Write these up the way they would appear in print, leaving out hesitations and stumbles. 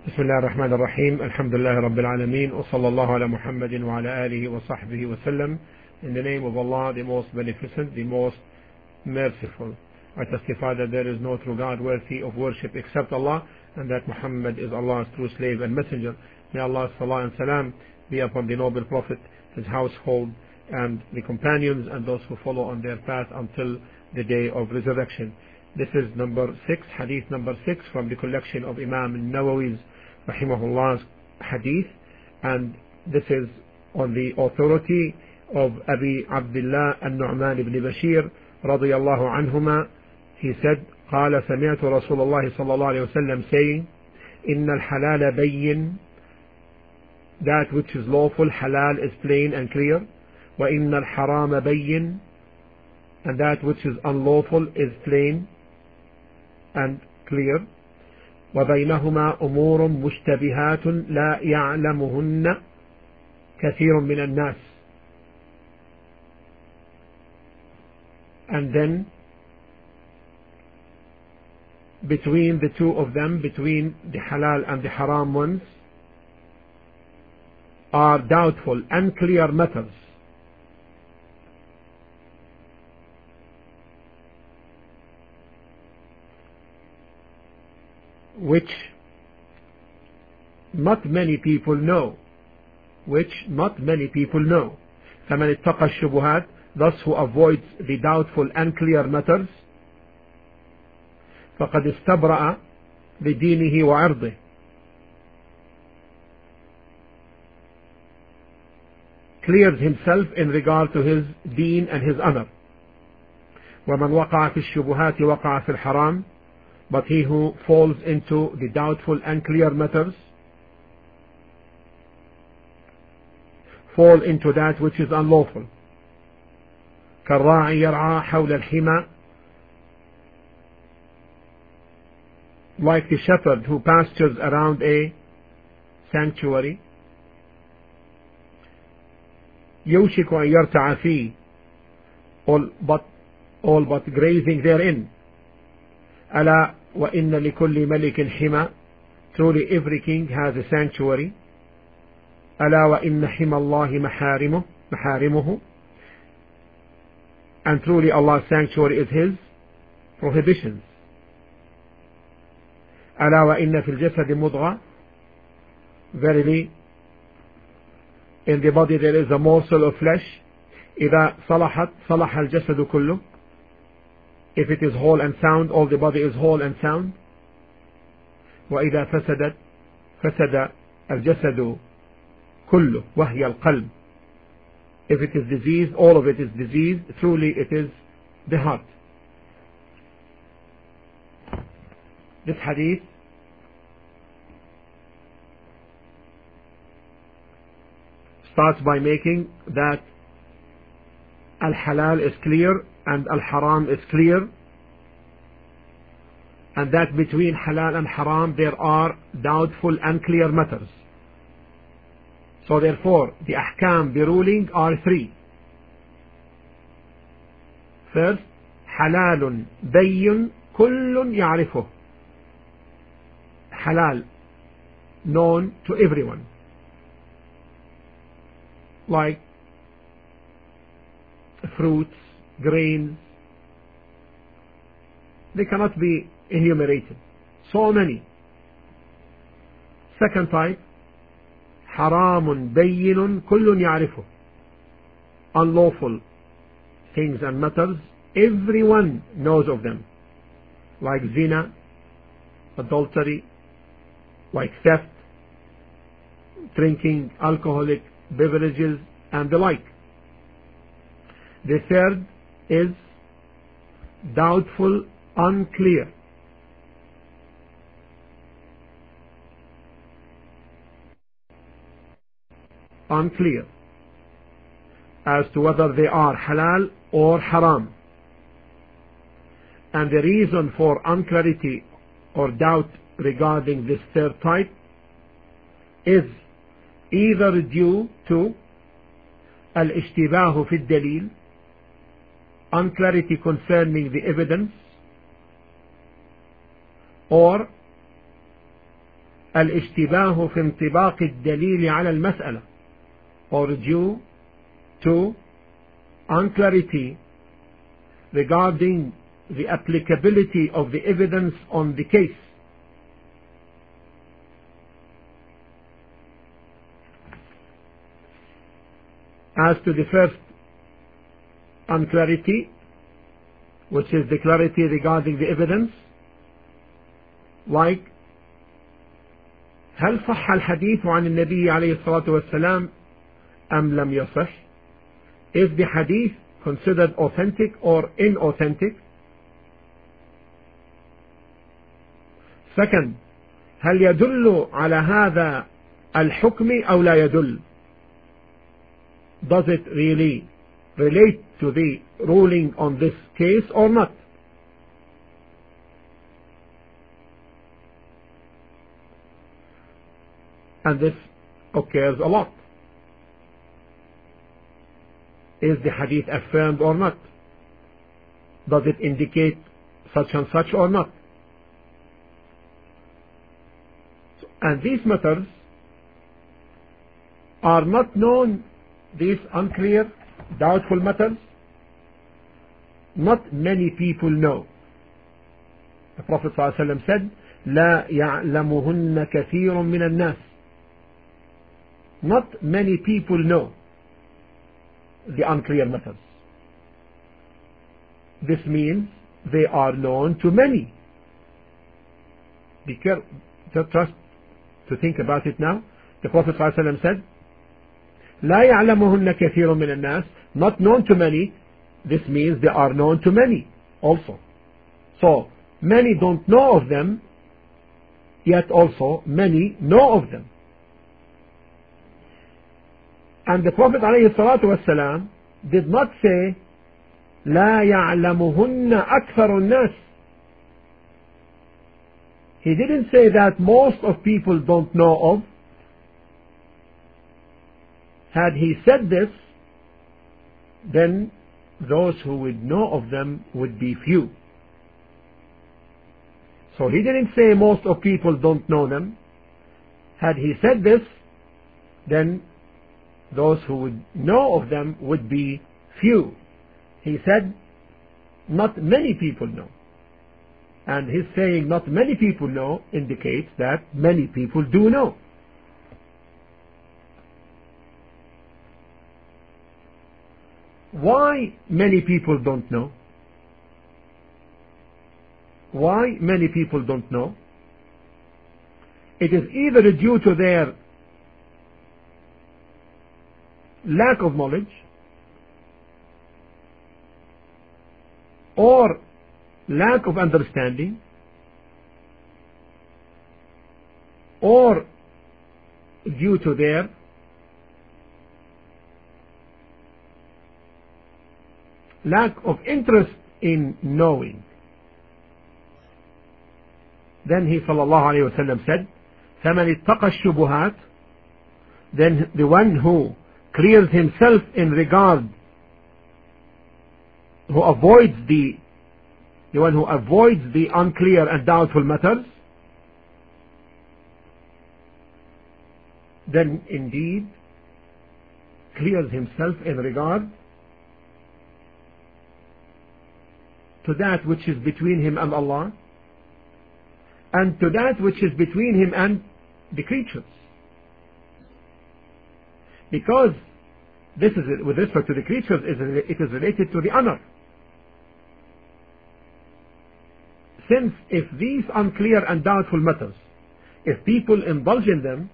بسم الله الرحمن الرحيم. الحمد لله رب العالمين, وصلى الله على محمد وعلى آله وصحبه وسلم. In the name of Allah, the most beneficent, the most merciful. I testify that there is no true God worthy of worship except Allah, and that Muhammad is Allah's true slave and messenger. May Allah's salah and salam be upon the noble Prophet, his household, and the companions, and those who follow on their path until the day of resurrection. This is hadith number 6 from the collection of Imam Nawawi's Rahimahullah's hadith, and this is on the authority of Abi Abdullah al-Nu'man ibn Bashir radiyallahu anhuma. He said, قال سمعت رسول الله صلى الله عليه وسلم saying, إن الحلال بين, that which is lawful, halal, is plain and clear. وإن الحرام بين, and that which is unlawful is plain and clear. وبينهما أمور مشتبهات لا يعلمهن كثير من الناس. And then between the two of them, between the halal and the haram ones, are doubtful, unclear matters. Which not many people know. فمن اتقى الشبهات, thus who avoids the doubtful, unclear matters, فقد استبرأ لدينه وعرضه, clears himself in regard to his deen and his honor. ومن وقع في الشبهات وقع في الحرام, but he who falls into the doubtful, unclear matters fall into that which is unlawful. كالراعي يرعى حول الحمى, like the shepherd who pastures around a sanctuary. يوشك أن يرتع فيه, all but grazing therein. ألا وإن لكل ملك حمى, truly every king has a sanctuary. ألا وإن حمى الله محارمه, and truly Allah's sanctuary is his prohibitions. ألا وإن في الجسد مضغة, verily in the body there is a morsel of flesh. إذا صلحت صلح الجسد كله, if it is whole and sound, all the body is whole and sound. وإذا فسدت فسد الجسد كله وهي القلب, if it is diseased, all of it is diseased, truly it is the heart. This hadith starts by making that al-halal is clear and al-haram is clear, and that between halal and haram there are doubtful, unclear matters. So therefore the ahkam, the ruling, are 3. First, halalun bayyun kullun ya'rifuh, halal, known to everyone, like fruits, grains, they cannot be enumerated, so many. Second type, haramun bayyinun kullun ya'rifuh, unlawful things and matters, everyone knows of them, like zina, adultery, like theft, drinking alcoholic beverages, and the like. The third is doubtful, unclear. Unclear as to whether they are halal or haram. And the reason for unclarity or doubt regarding this third type is either due to al-ishtibahu fi al-dalil, unclarity concerning the evidence, or الاشتباه في انطباق الدليل على المسألة, or due to unclarity regarding the applicability of the evidence on the case. As to the first unclarity, which is the clarity regarding the evidence, like هل صح الحديث عن النبي عليه الصلاة والسلام أم لم يصح? Is the hadith considered authentic or inauthentic? Second, هل يدل على هذا الحكم أو لا يدل? Does it really relate to the ruling on this case or not? And this occurs a lot. Is the hadith affirmed or not? Does it indicate such and such or not? And these matters are not known, these unclear, doubtful matters. Not many people know. The Prophet ﷺ said, لا يعلمهن كثير من الناس. Not many people know the unclear matters. This means they are known to many. Be careful, trust to think about it now. The Prophet ﷺ said, لا يعلمهن كثير من الناس, not known to many. This means they are known to many also. So many don't know of them, yet also many know of them. And the Prophet ﷺ did not say لا يعلمهن أكثر الناس. He didn't say that most of people don't know of. Had he said this, then those who would know of them would be few. So he didn't say most of people don't know them. Had he said this, then those who would know of them would be few. He said not many people know. And his saying not many people know indicates that many people do know. Why many people don't know? Why many people don't know? It is either due to their lack of knowledge or lack of understanding or due to their lack of interest in knowing. Then he sallallahu alayhi wa sallam said, فَمَنِ اتَّقَى الشُّبُهَاتِ, then the one who clears himself in regard, who avoids the one who avoids the unclear and doubtful matters, then indeed clears himself in regard to that which is between him and Allah, and to that which is between him and the creatures. Because this is, with respect to the creatures, it is related to the honor. Since if these unclear and doubtful matters, if people indulge in them,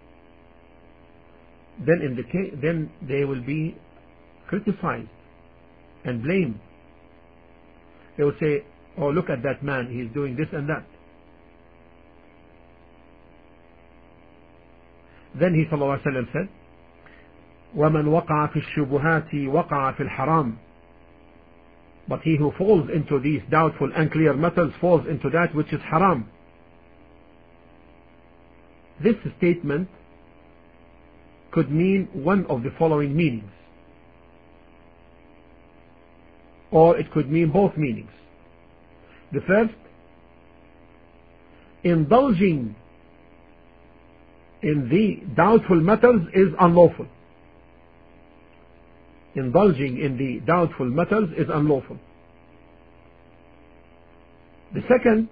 then they will be criticized and blamed. They will say, oh, look at that man, he's doing this and that. Then he sallallahu alaihi wasallam said, وَمَنْ وَقَعَ فِي الشُّبُهَاتِ وَقَعَ فِي الْحَرَامِ. But he who falls into these doubtful and clear matters falls into that which is haram. This statement could mean one of the following meanings, or it could mean both meanings. The first, indulging in the doubtful matters is unlawful. Indulging in the doubtful matters is unlawful. The second,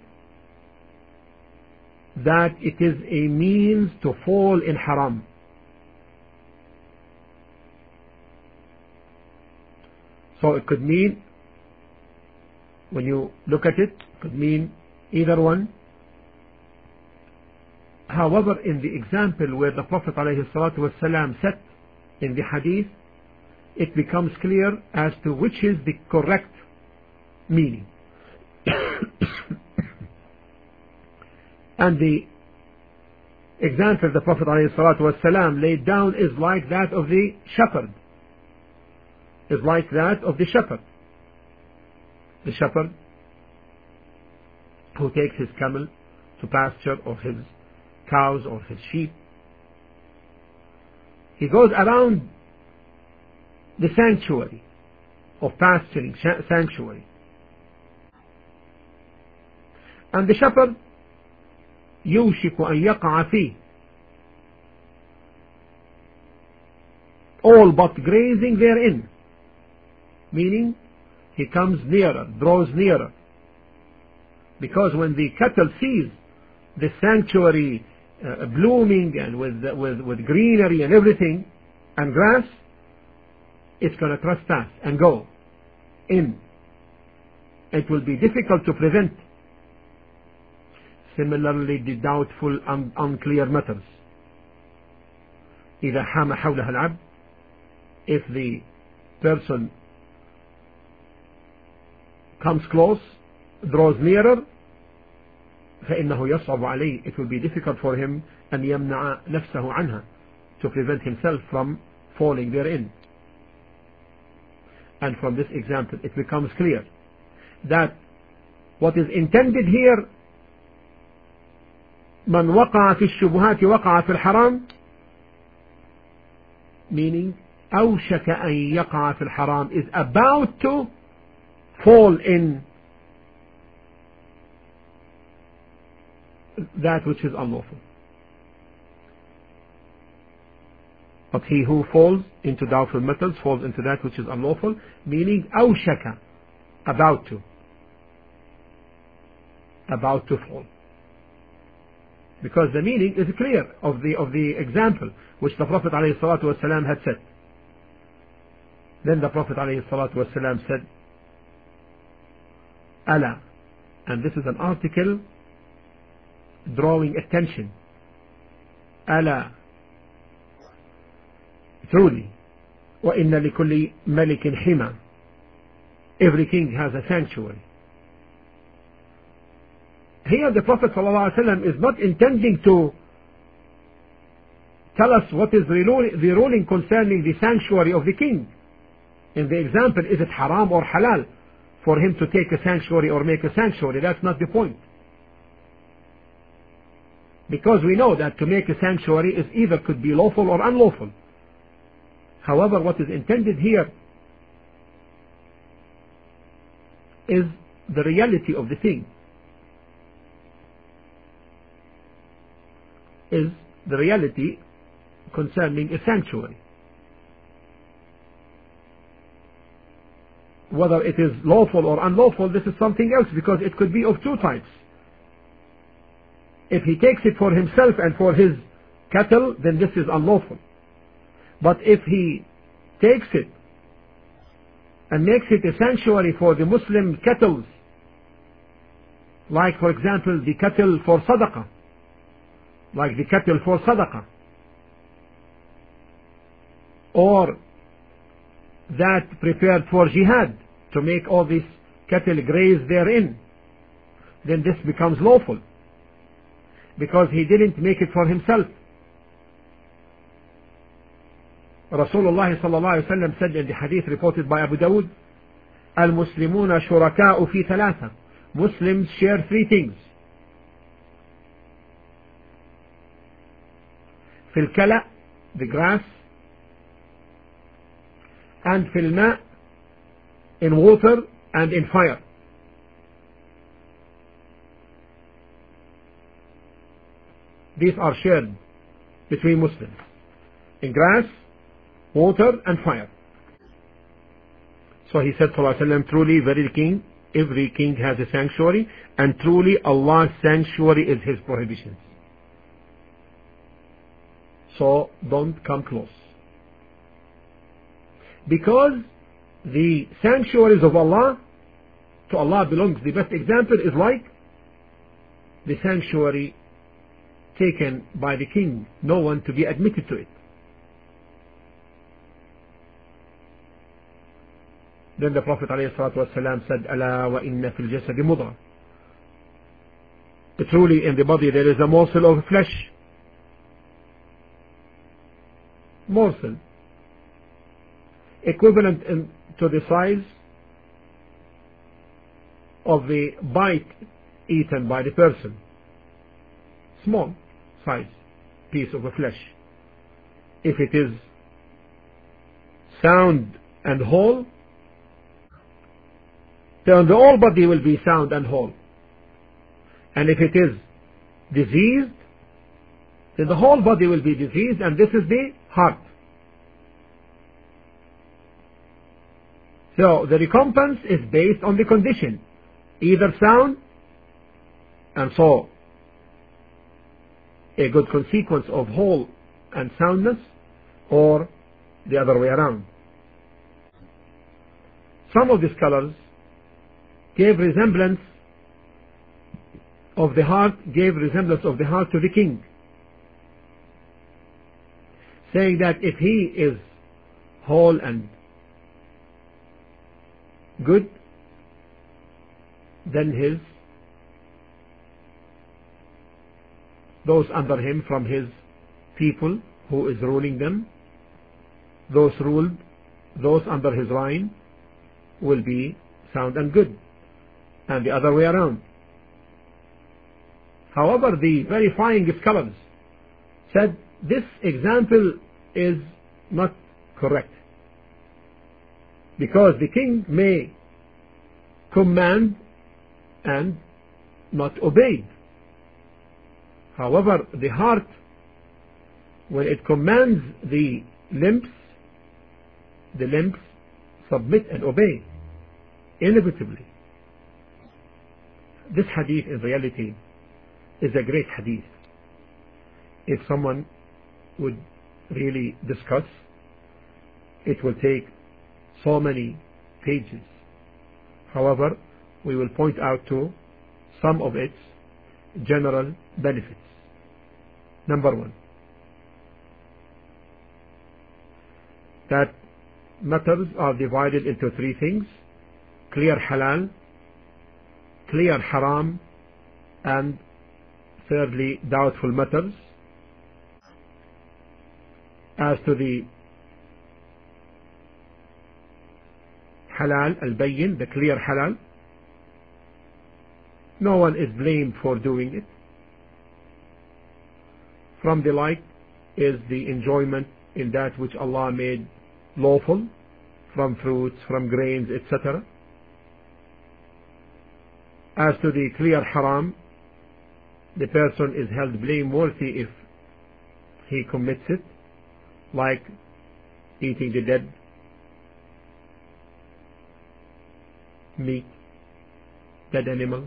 that it is a means to fall in haram. So it could mean, when you look at it, could mean either one. However, in the example where the Prophet ﷺ said in the hadith, it becomes clear as to which is the correct meaning. And the example the Prophet ﷺ laid down is like that of the shepherd. Is like that of the shepherd. The shepherd who takes his camel to pasture, or his cows, or his sheep. He goes around the sanctuary of pasturing sanctuary. And the shepherd يوشك أن يقع فيه, all but grazing therein, meaning he comes nearer, draws nearer, because when the cattle sees the sanctuary blooming and with greenery and everything and grass, it's going to trespass and go in. It will be difficult to prevent. Similarly, the doubtful and unclear matters. إذا حام حولها العبد, if the person comes close, draws nearer, فإنه يصعب عليه, it will be difficult for him أن يمنع نفسه عنها, to prevent himself from falling therein. And from this example it becomes clear that what is intended here, من وقع في الشبهات وقع في الحرام, meaning أوشك أن يقع في الحرام, is about to fall in that which is unlawful. But he who falls into doubtful matters falls into that which is unlawful, meaning أوشك, about to fall. Because the meaning is clear of the example which the Prophet ﷺ had said. Then the Prophet ﷺ said, ألا, and this is an article drawing attention. ألا, truly, وإن لكل ملك حمى, every king has a sanctuary. Here the Prophet ﷺ is not intending to tell us what is the ruling concerning the sanctuary of the king. In the example, is it haram or halal for him to take a sanctuary or make a sanctuary? That's not the point. Because we know that to make a sanctuary is either could be lawful or unlawful. However, what is intended here is the reality of the thing. Is the reality concerning a sanctuary. Whether it is lawful or unlawful, this is something else, because it could be of two types. If he takes it for himself and for his cattle, then this is unlawful. But if he takes it and makes it a sanctuary for the Muslim cattle, like for example the cattle for sadaqah, or that prepared for jihad, to make all these cattle graze therein, then this becomes lawful, because he didn't make it for himself. Rasulullah sallallahu alaihi wasallam said in the hadith reported by Abu Dawud, Al-Muslimuna shuraka'u fi thalatha, Muslims share three things: fil kala, the grass, and fil ma, in water and in fire. These are shared between Muslims in grass, water and fire. So he said sallallahu alaihi wasallam, truly every king has a sanctuary, and truly Allah's sanctuary is his prohibitions. So don't come close. Because the sanctuaries of Allah, to Allah belongs. The best example is like the sanctuary taken by the king, no one to be admitted to it. Then the Prophet ﷺ said, ألا وإن في الجسد مضغة. Truly in the body there is a morsel of flesh. Morsel. Equivalent to the size of the bite eaten by the person. Small size piece of a flesh. If it is sound and whole, then the whole body will be sound and whole. And if it is diseased, then the whole body will be diseased, and this is the heart. So the recompense is based on the condition, either sound, and so a good consequence of whole and soundness, or the other way around. Some of the scholars gave resemblance of the heart to the king, saying that if he is whole and good, then those under him from his people who is ruling them, those under his reign will be sound and good, and the other way around. However, the verifying scholars said this example is not correct, because the king may command and not obey. However, the heart, when it commands the limbs submit and obey inevitably. This hadith in reality is a great hadith. If someone would really discuss, it will take so many pages. However, we will point out to some of its general benefits. Number one, that matters are divided into three things: clear halal, clear haram, and thirdly, doubtful matters. As to the halal, al-bayyin, the clear halal, no one is blamed for doing it. From the like is the enjoyment in that which Allah made lawful, from fruits, from grains, etc. As to the clear haram, the person is held blameworthy if he commits it, like eating the dead meat, dead animals,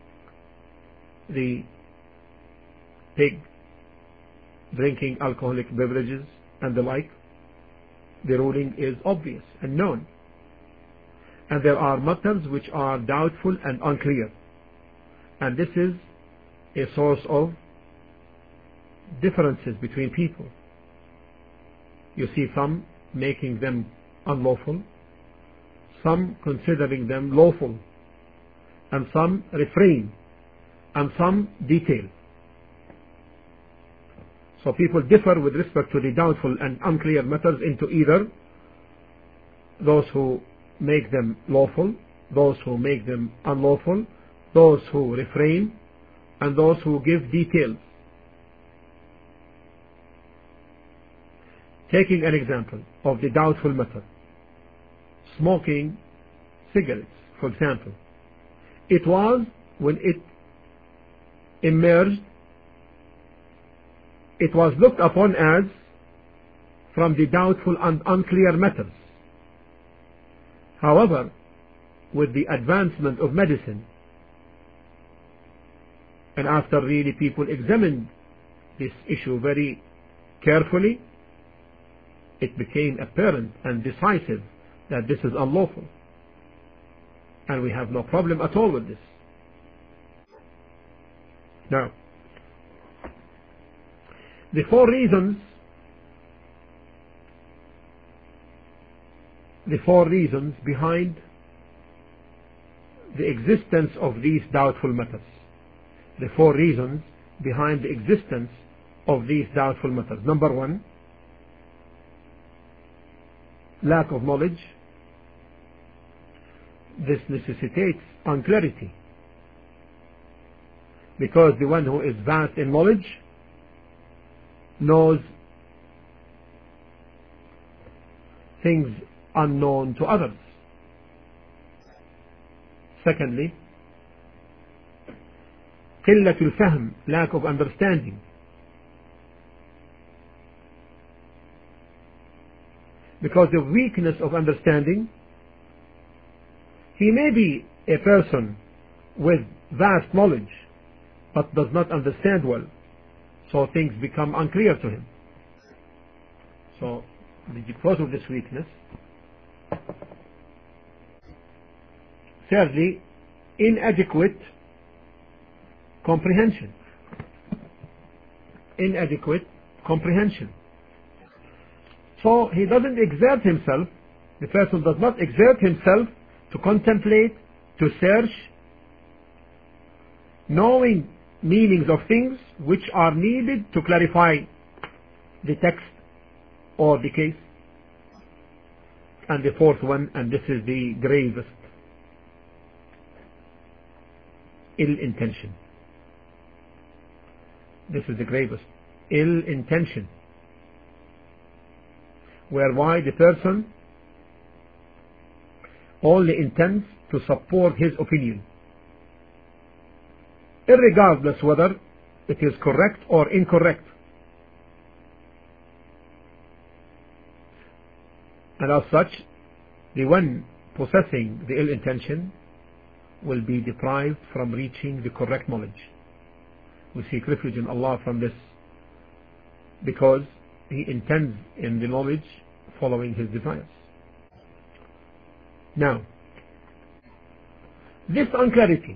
the pig, drinking alcoholic beverages, and the like. The ruling is obvious and known. And there are matters which are doubtful and unclear. And this is a source of differences between people. You see some making them unlawful, some considering them lawful, and some refrain, and some detail. So people differ with respect to the doubtful and unclear matters into either those who make them lawful, those who make them unlawful, those who refrain, and those who give details. Taking an example of the doubtful matter, smoking cigarettes, for example. It was when it emerged it was looked upon as from the doubtful and unclear matters. However, with the advancement of medicine, and after really people examined this issue very carefully, it became apparent and decisive that this is unlawful. And we have no problem at all with this. Now, the four reasons behind the existence of these doubtful matters. The four reasons behind the existence of these doubtful matters. Number one, lack of knowledge. This necessitates unclarity, because the one who is vast in knowledge knows things unknown to others. Secondly, قلة الفهم, lack of understanding. Because of weakness of understanding, he may be a person with vast knowledge but does not understand well, so things become unclear to him. So because of this weakness. Thirdly, inadequate comprehension. Inadequate comprehension. So he doesn't exert himself, the person does not exert himself to contemplate, to search, knowing meanings of things which are needed to clarify the text or the case. And the fourth one, and this is the gravest, ill intention. This is the gravest, ill intention, whereby the person only intends to support his opinion, irregardless whether it is correct or incorrect. And as such, the one possessing the ill intention will be deprived from reaching the correct knowledge. We seek refuge in Allah from this, because he intends in the knowledge following his desires. Now, this unclarity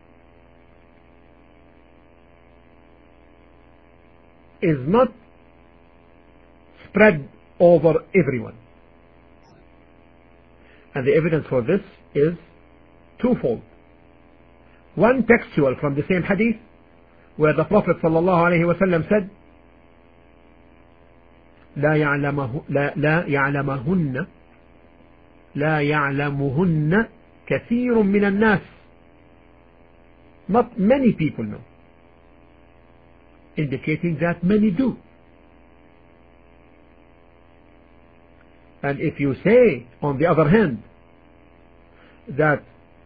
is not spread over everyone. And the evidence for this is twofold. One textual from the same hadith, where the Prophet ﷺ said, لا يعلمهن كثير من الناس. Not many people know, indicating that many do. And if you say, on the other hand, that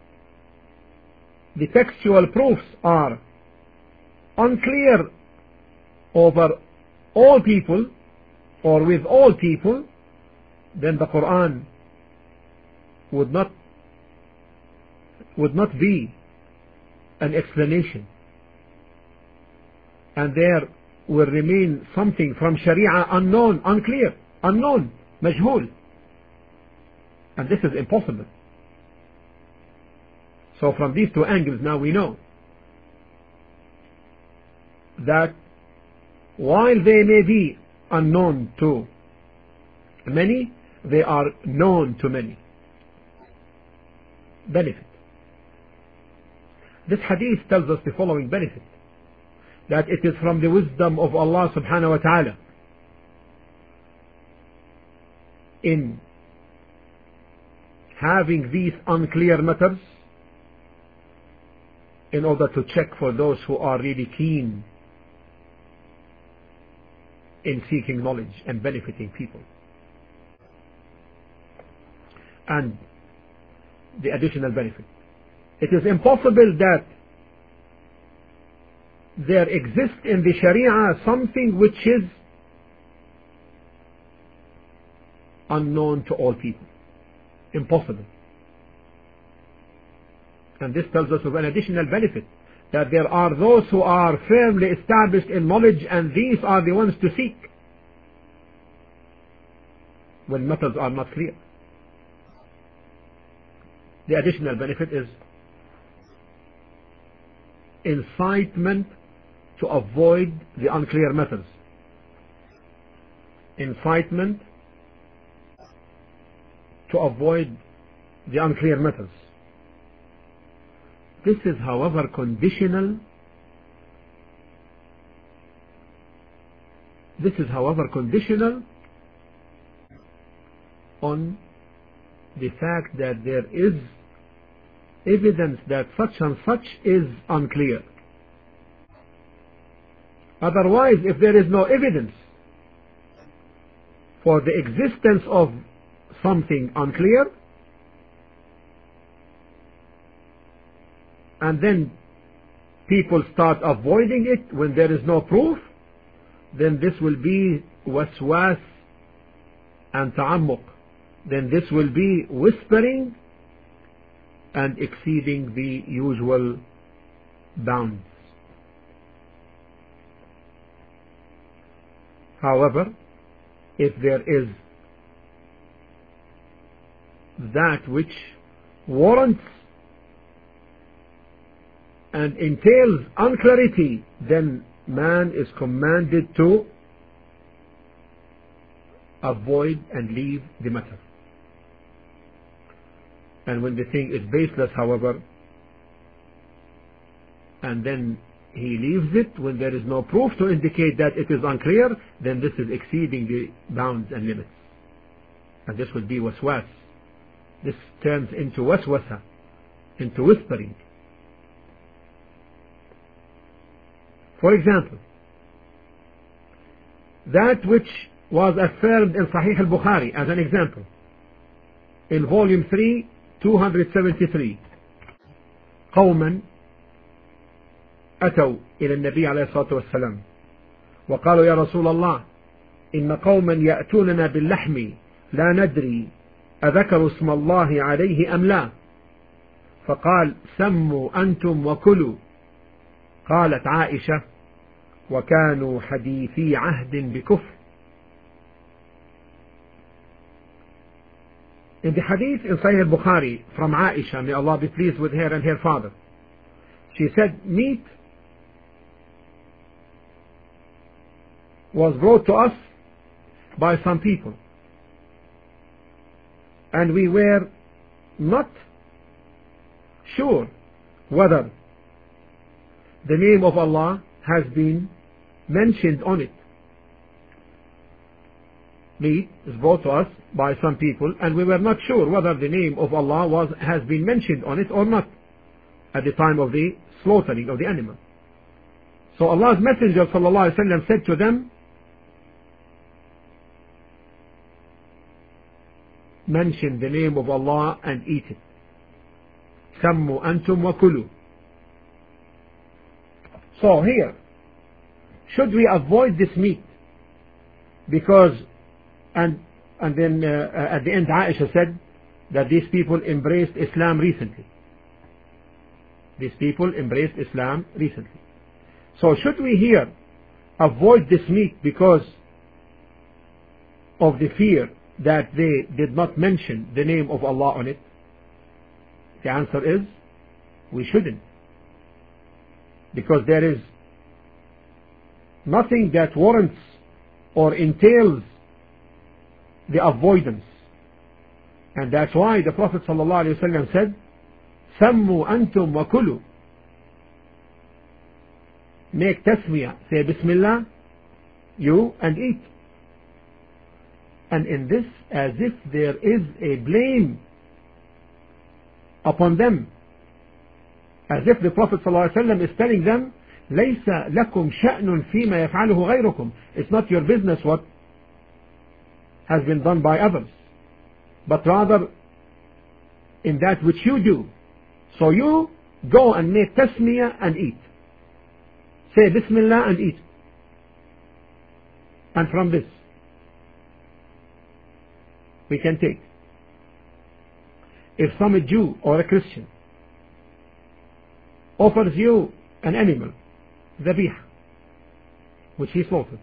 the textual proofs are unclear over all people or with all people, then the Quran would not be an explanation, and there will remain something from Sharia unknown, unclear, unknown, majhul, and this is impossible. So from these two angles now we know that while they may be unknown to many, they are known to many. Benefit. This hadith tells us the following benefit: that it is from the wisdom of Allah subhanahu wa ta'ala in having these unclear matters, in order to check for those who are really keen in seeking knowledge and benefiting people. And the additional benefit: it is impossible that there exists in the Sharia something which is unknown to all people, impossible. And this tells us of an additional benefit, that there are those who are firmly established in knowledge, and these are the ones to seek when matters are not clear. The additional benefit is incitement to avoid the unclear matters. Incitement to avoid the unclear matters. This is, however, conditional. This is, however, conditional on the fact that there is evidence that such and such is unclear. Otherwise, if there is no evidence for the existence of something unclear, and then people start avoiding it when there is no proof, then this will be waswas and ta'ammuq. Then this will be whispering and exceeding the usual bounds. However, if there is that which warrants and entails unclarity, then man is commanded to avoid and leave the matter. And when the thing is baseless, however, and then he leaves it when there is no proof to indicate that it is unclear, then this is exceeding the bounds and limits. And this would be waswas. This turns into waswasa, into whispering. For example, that which was affirmed in Sahih al-Bukhari, as an example, in volume 3, 273, قوما أتوا إلى النبي عليه الصلاة والسلام وقالوا يا رسول الله إن قوما يأتوننا باللحم لا ندري أذكروا اسم الله عليه أم لا، فقال سموا أنتم وكلوا. قالت عائشة وكانوا حديثي عهد بكفر. In the hadith in Sahih al-Bukhari from Aisha, may Allah be pleased with her and her father, she said, meat was brought to us by some people, and we were not sure whether the name of Allah has been mentioned on it. Meat is brought to us by some people, and we were not sure whether the name of Allah has been mentioned on it or not at the time of the slaughtering of the animal. So Allah's Messenger ﷺ said to them, mention the name of Allah and eat it. Sammu antum wa kulu. So here, should we avoid this meat? Because, and then at the end Aisha said that these people embraced Islam recently. These people embraced Islam recently. So should we here avoid this meat because of the fear that they did not mention the name of Allah on it? The answer is, we shouldn't. Because there is nothing that warrants or entails the avoidance. And that's why the Prophet ﷺ said, Sammu antum wa kulu. Make tasmiyah, say Bismillah, you, and eat. And in this, as if there is a blame upon them, as if the Prophet ﷺ is telling them, ليس لكم شأن فيما يفعله غيركم. It's not your business what has been done by others, but rather in that which you do. So you go and make tasmiyah and eat. say Bismillah and eat. And from this we can take. If some Jew or a Christian offers you an animal, ذبيح, which he slaughtered,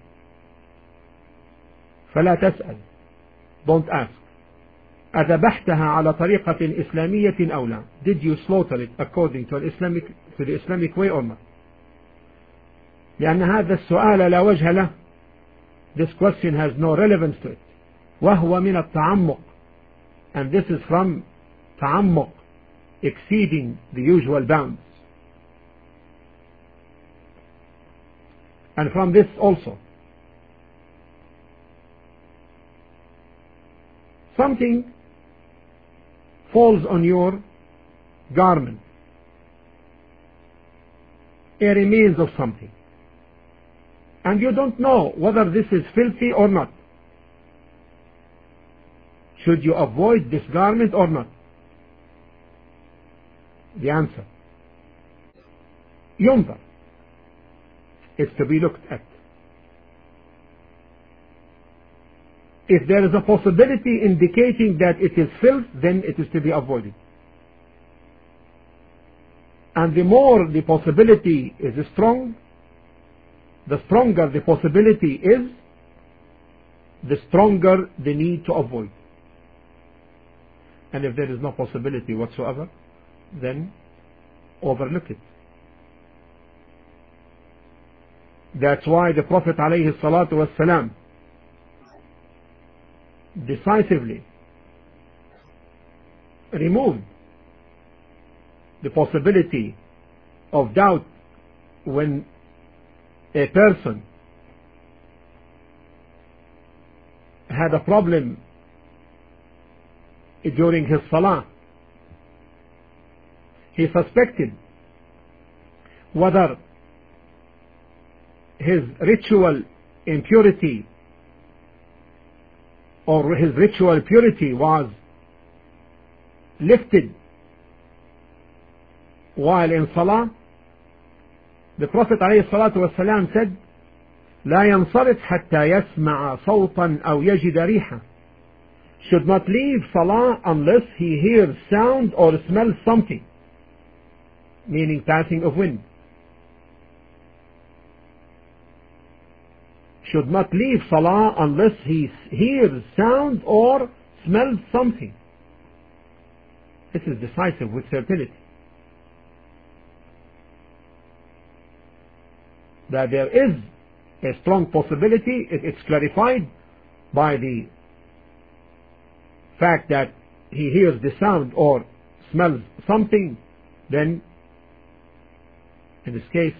فلا تسأل, don't ask, أذبحتها على طريقة إسلامية أو لا, did you slaughter it according to the Islamic way or not? لأن هذا السؤال لا وجه له, this question has no relevance to it, وهو من التعمق, and this is from تعمق, exceeding the usual bounds. And from this also, something falls on your garment, a remains of something, and you don't know whether this is filthy or not. Should you avoid this garment or not? The answer, ينظر, is to be looked at. If there is a possibility indicating that it is filth, then it is to be avoided. And the more the possibility is strong, the stronger the possibility is, the stronger the need to avoid. And if there is no possibility whatsoever, then overlook it. That's why the Prophet ﷺ decisively removed the possibility of doubt when a person had a problem during his salah. He suspected whether his ritual impurity or his ritual purity was lifted while in salah. The Prophet ﷺ said, لا ينصرف حتى يسمع صوتا أو يجد ريحا, should not leave salah unless he hears sound or smells something, meaning passing of wind. Should not leave salah unless he hears sound or smells something. This is decisive with certainty, that there is a strong possibility. It's clarified by the fact that he hears the sound or smells something. Then in this case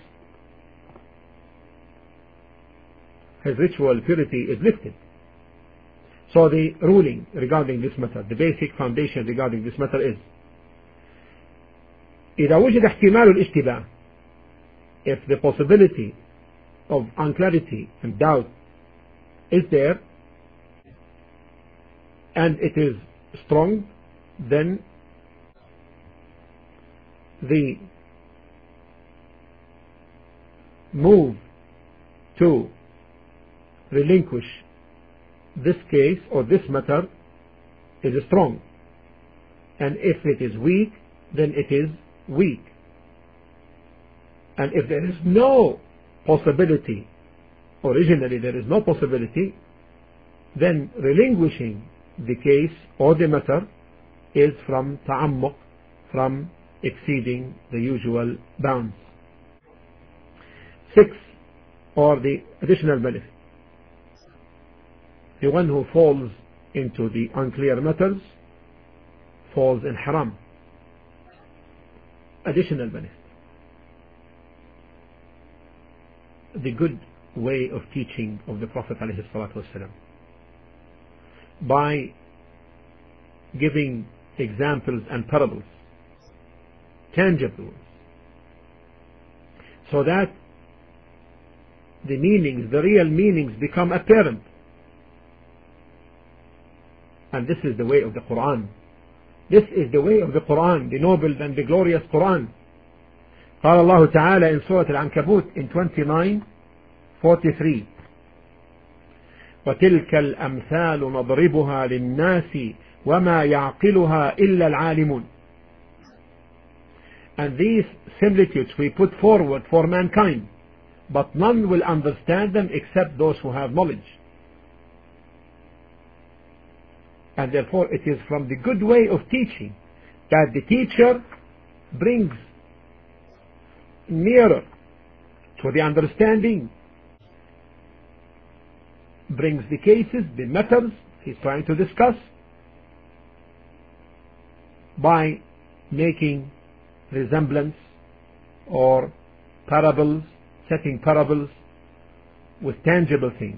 his ritual purity is lifted. So the ruling regarding this matter, the basic foundation regarding this matter is, إذا وجد احتمال الاشتباه, if the possibility of unclarity and doubt is there and it is strong, then the move to relinquish this case or this matter is strong, and if it is weak, then it is weak. And if there is no possibility, originally there is no possibility, then relinquishing the case or the matter is from ta'ammuq, from exceeding the usual bounds. 6, or the additional benefit. The one who falls into the unclear matters falls in haram. Additional benefit. The good way of teaching of the Prophet ﷺ, by giving examples and parables, tangible, so that the meanings, the real meanings, become apparent. And this is the way of the Quran. This is the way of the Quran, the noble and the glorious Quran. قال الله تعالى in Surah Al-Ankabut in 29:43 وتلك الأمثال نضربها للناس وما يعقلها إلا العالمون. And these similitudes we put forward for mankind, but none will understand them except those who have knowledge. And therefore it is from the good way of teaching that the teacher brings nearer to the understanding, brings the cases, the matters he's trying to discuss, by making resemblance or parables, setting parables with tangible things.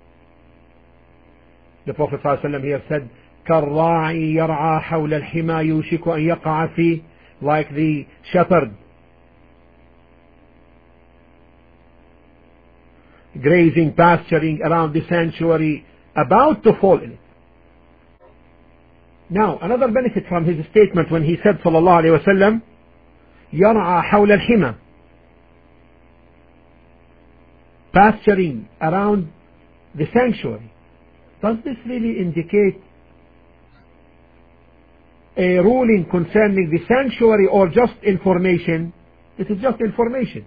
The Prophet ﷺ here said, كالراعي يرعى حول الحمى يوشك أن يقع فيه, like the shepherd grazing, pasturing around the sanctuary, about to fall in it. Now, another benefit from his statement when he said sallallahu alayhi wa sallam, يرعى حول الحمى, pasturing around the sanctuary. Does this really indicate a ruling concerning the sanctuary or just information? It is just information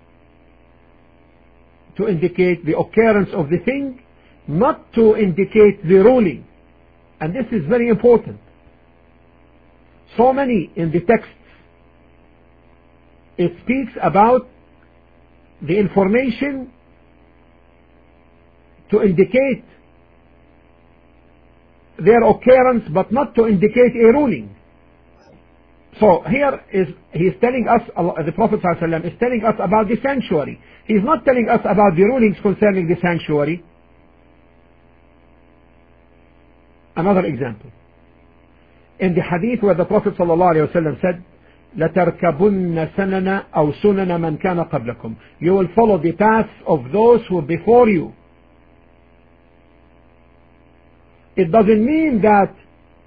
to indicate the occurrence of the thing, not to indicate the ruling. And this is very important. So many in the texts, it speaks about the information to indicate their occurrence, but not to indicate a ruling. So here he's telling us, the Prophet ﷺ is telling us about the sanctuary. He's not telling us about the rulings concerning the sanctuary. Another example. In the hadith where the Prophet ﷺ said, لَتَرْكَبُنَّ سَنَنَ أَوْ سُنَنَ مَنْ كَانَ قَبْلَكُمْ, you will follow the paths of those who were before you. It doesn't mean that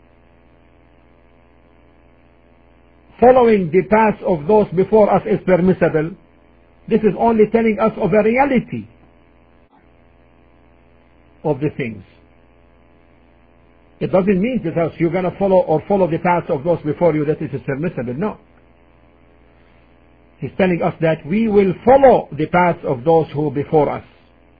following the paths of those before us is permissible. This is only telling us of a reality of the things. It doesn't mean that you're going to follow the paths of those before you, that it is permissible. No. He's telling us that we will follow the paths of those who before us.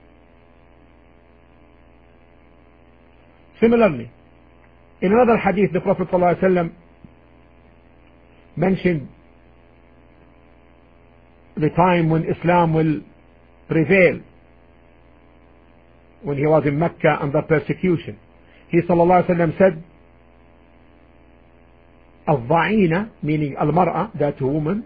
Similarly, in another hadith, the Prophet ﷺ mentioned the time when Islam will prevail, when he was in Mecca under persecution. He ﷺ said, الضعينة, meaning al-mar'a, that woman,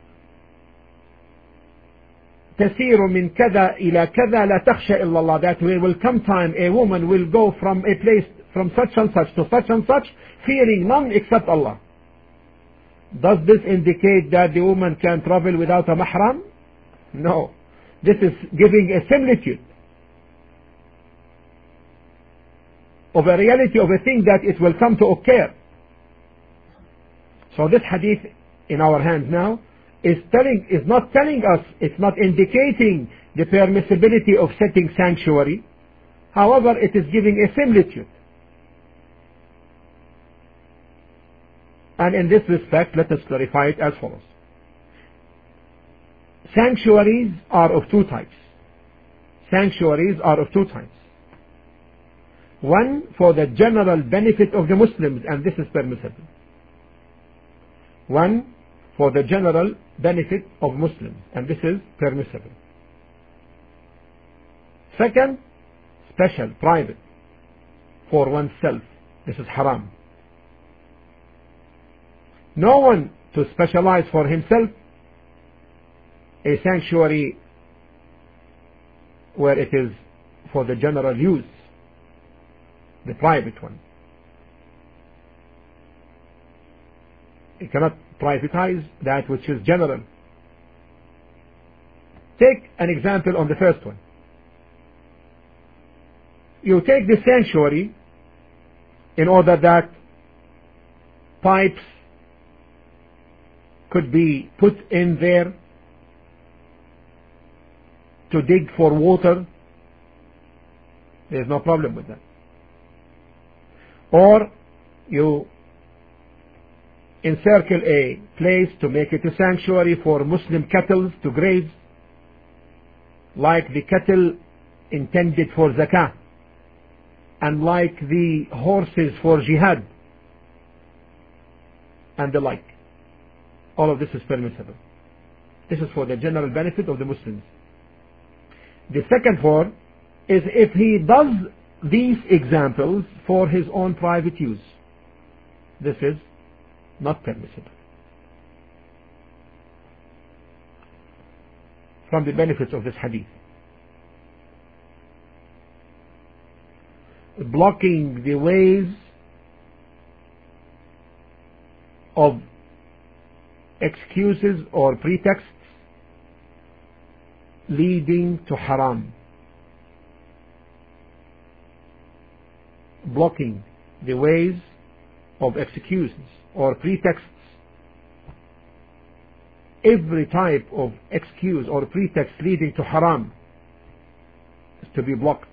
تسير من كذا إلى كذا لا تخشى إلا الله, that there will come time a woman will go from a place from such and such to such and such, fearing none except Allah. Does this indicate that the woman can travel without a mahram? No. This is giving a similitude of a reality of a thing that it will come to occur. So this hadith in our hands now is not telling us, it's not indicating the permissibility of setting sanctuary. However, it is giving a similitude. And in this respect, let us clarify it as follows. Sanctuaries are of two types. Sanctuaries are of two types. One for the general benefit of the Muslims, and this is permissible. One for the general benefit of Muslims, and this is permissible. Second, special, private, for oneself. This is haram. No one to specialize for himself a sanctuary where it is for the general use, the private one. You cannot privatize that which is general. Take an example on the first one. You take the sanctuary in order that pipes could be put in there to dig for water, there's no problem with that. Or you encircle a place to make it a sanctuary for Muslim cattle to graze, like the cattle intended for zakah, and like the horses for jihad, and the like. All of this is permissible. This is for the general benefit of the Muslims. The second form is if he does these examples for his own private use. This is not permissible. From the benefits of this hadith, blocking the ways of excuses or pretexts leading to haram. Blocking the ways of excuses or pretexts. Every type of excuse or pretext leading to haram is to be blocked.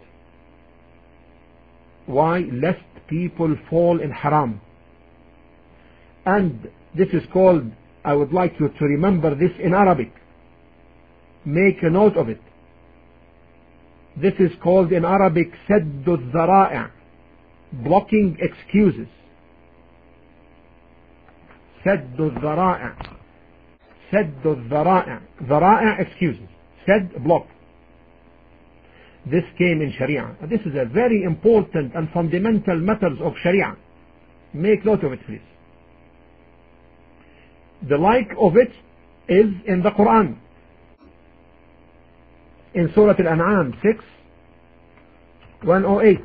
Why? Lest people fall in haram. And this is called, I would like you to remember this in Arabic. Make a note of it. This is called in Arabic saddu al-dhara'i', blocking excuses. Saddu al-dhara'i', saddu al-dhara'i', dhara'i' excuses, sadd block. This came in Sharia. This is a very important and fundamental matters of Sharia. Make note of it, please. The like of it is in the Quran. In Surah Al-An'am 6:108.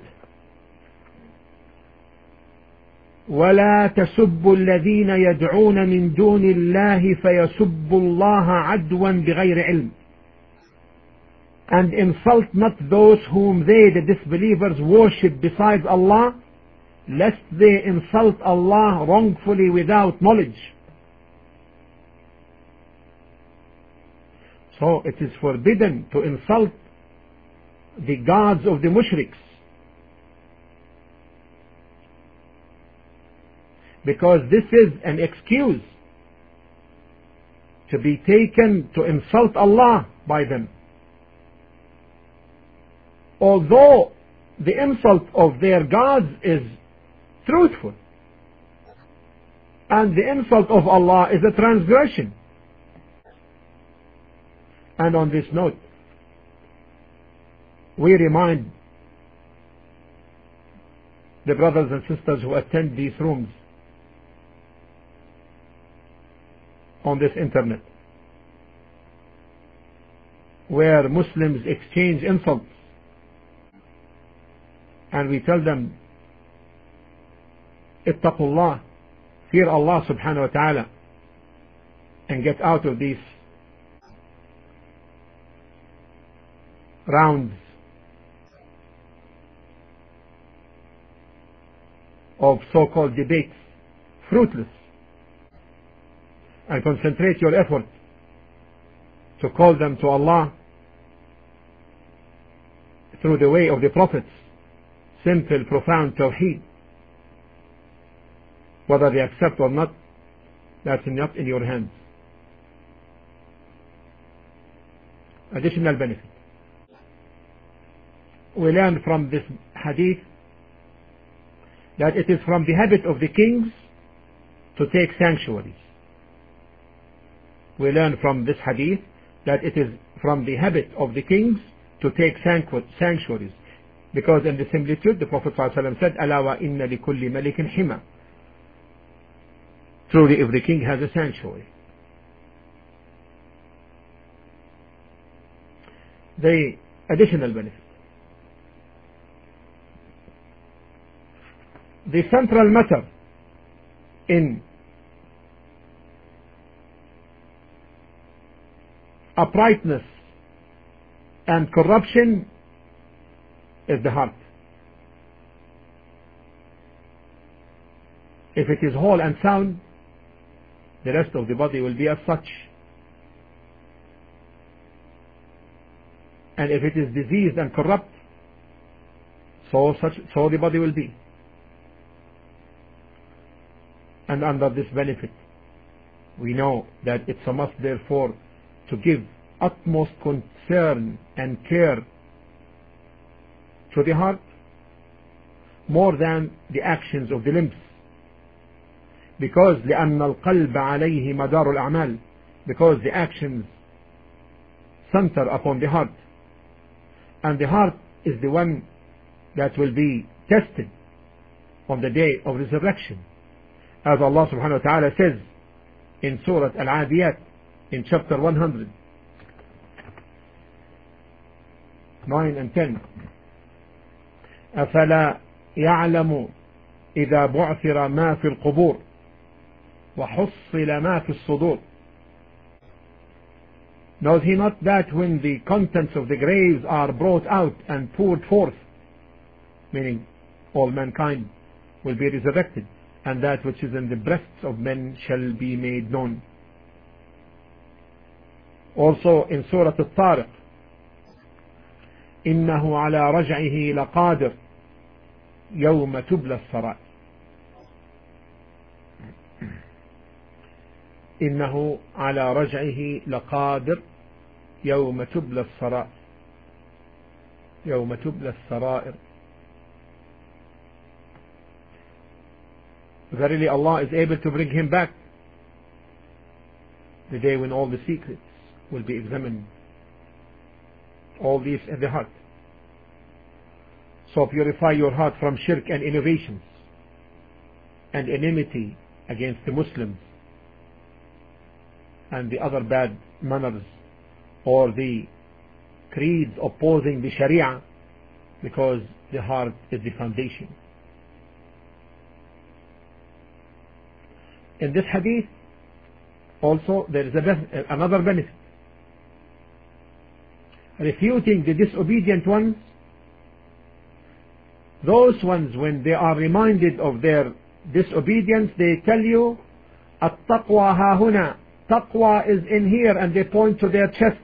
وَلَا تَسُبُّوا الَّذِينَ يَدْعُونَ مِن دُونِ اللَّهِ فَيَسُبُّوا اللَّهَ عَدْوًا بِغَيْرِ عِلْمٍ. And insult not those whom they, the disbelievers, worship besides Allah, lest they insult Allah wrongfully without knowledge. So it is forbidden to insult the gods of the mushriks, because this is an excuse to be taken to insult Allah by them. Although the insult of their gods is truthful, and the insult of Allah is a transgression. And on this note, we remind the brothers and sisters who attend these rooms on this internet, where Muslims exchange insults, and we tell them, ittaqullah, fear Allah subhanahu wa ta'ala, and get out of these rounds of so-called debates, fruitless, and concentrate your effort to call them to Allah through the way of the prophets, simple, profound tawheed. Whether they accept or not, that's not in your hands. Additional benefit. We learn from this hadith that it is from the habit of the kings to take sanctuaries. We learn from this hadith that it is from the habit of the kings to take sanctuaries, because in the similitude the Prophet ﷺ said, أَلَا وَإِنَّ لِكُلِّ مَلِكٍ حِمًى. Truly every king has a sanctuary. The additional benefit. The central matter in uprightness and corruption is the heart. If it is whole and sound, the rest of the body will be as such. And if it is diseased and corrupt, so the body will be. And under this benefit, we know that it's a must, therefore, to give utmost concern and care to the heart more than the actions of the limbs. Because لأن القلب عليه مدار الأعمال, because the actions center upon the heart, and the heart is the one that will be tested on the day of resurrection, as Allah subhanahu wa ta'ala says in Surah Al-Adiyat in chapter 100, 9 and 10. أفلا يعلم إذا بعثر ما في القبور وحصل ما في الصدور. Knows he not that when the contents of the graves are brought out and poured forth, meaning all mankind will be resurrected, and that which is in the breasts of men shall be made known. Also in Surah Al-Tariq, إنه على رجعه لقادر يوم تبلى السرائر. إنه على رجعه لقادر يوم تبلى السرائر. يوم تبلى السرائر. Verily Allah is able to bring him back the day when all the secrets will be examined, all these in the heart. So purify your heart from shirk and innovations and enmity against the Muslims and the other bad manners or the creeds opposing the Sharia, because the heart is the foundation. In this hadith also there is another benefit, refuting the disobedient ones. Those ones, when they are reminded of their disobedience, they tell you التقوى ها هنا, taqwa is in here, and they point to their chests.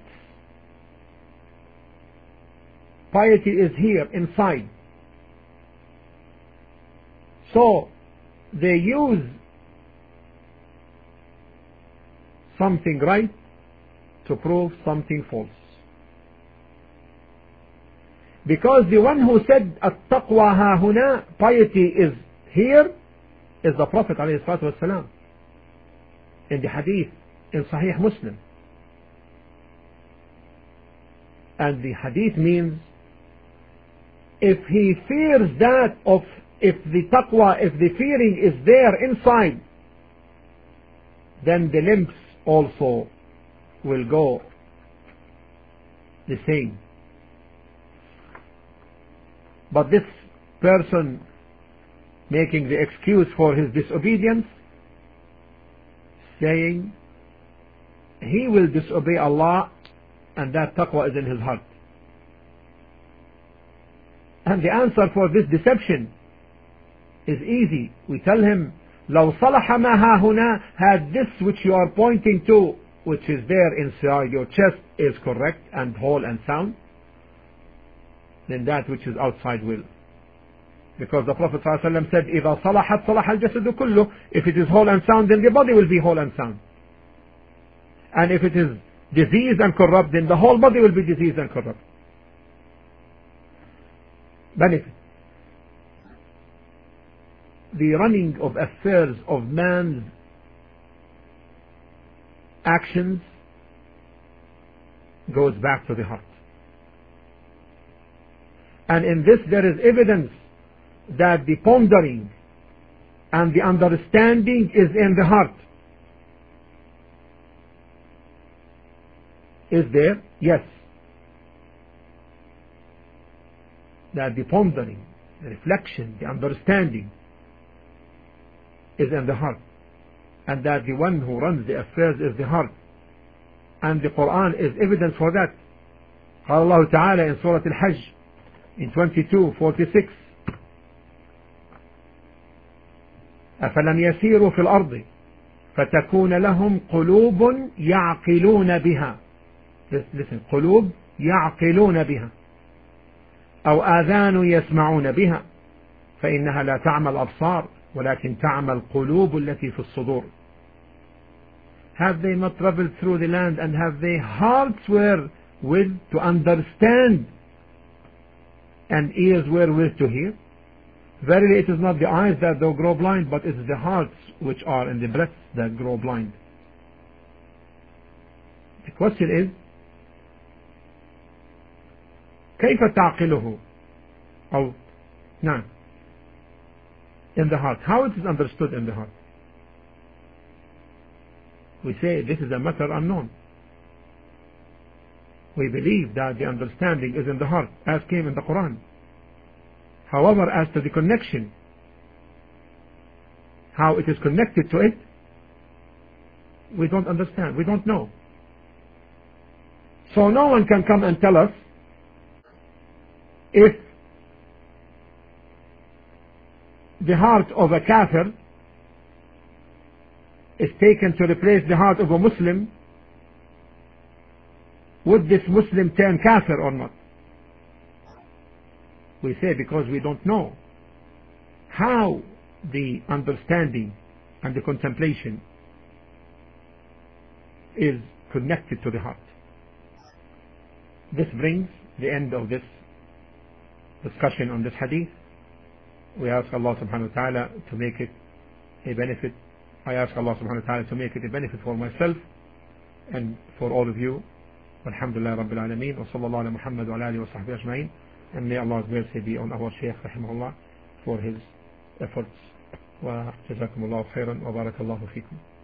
Piety is here inside. So they use something right to prove something false. Because the one who said التقوى ها هنا, piety is here, is the Prophet ﷺ in the hadith in Sahih Muslim. And the hadith means, if he fears that if the taqwa, if the fearing is there inside, then the limbs also will go the same. But this person making the excuse for his disobedience, saying he will disobey Allah and that taqwa is in his heart. And the answer for this deception is easy. We tell him, لو صلح ما ها هنا, had this which you are pointing to, which is there inside your chest, is correct and whole and sound, then that which is outside will. Because the Prophet ﷺ said, إذا صلحت صلح الجسد كله, if it is whole and sound, then the body will be whole and sound. And if it is diseased and corrupt, then the whole body will be diseased and corrupt. Benefit. The running of affairs of man's actions goes back to the heart. And in this there is evidence that the pondering and the understanding is in the heart. Is there? Yes. That the pondering, the reflection, the understanding is in the heart. And that the one who runs the affairs is the heart. And the Quran is evidence for that. قال الله تعالى in Surah Al-Hajj in 22:46, أفلم يسيروا في الأرض فتكون لهم قلوب يعقلون بها. Listen, قلوب يعقلون بها أو آذان يسمعون بها فإنها لا تعمى الأبصار ولكن تعمى القلوب التي في الصدور. Have they not traveled through the land and have their hearts wherewith to understand and ears wherewith to hear? Verily it is not the eyes that do grow blind, but it is the hearts which are in the breasts that grow blind. The question is, كيف تعقله? أو نعم, in the heart. How it is understood in the heart? We say this is a matter unknown. We believe that the understanding is in the heart, as came in the Quran. However, as to the connection, how it is connected to it, we don't understand, we don't know. So no one can come and tell us if the heart of a kafir is taken to replace the heart of a Muslim, would this Muslim turn kafir or not? We say because we don't know how the understanding and the contemplation is connected to the heart. This brings the end of this discussion on this hadith. We ask Allah subhanahu wa ta'ala to make it a benefit. I ask Allah subhanahu wa ta'ala to make it a benefit for myself and for all of you. Alhamdulillah Rabbil Alameen wa sallallahu ala Muhammad wa ala alihi wa sahbihi ajma'in. And may Allah's mercy be on our Shaykh rahimahullah for his efforts. Wa jazakumullahu khairan wa barakallahu feekum.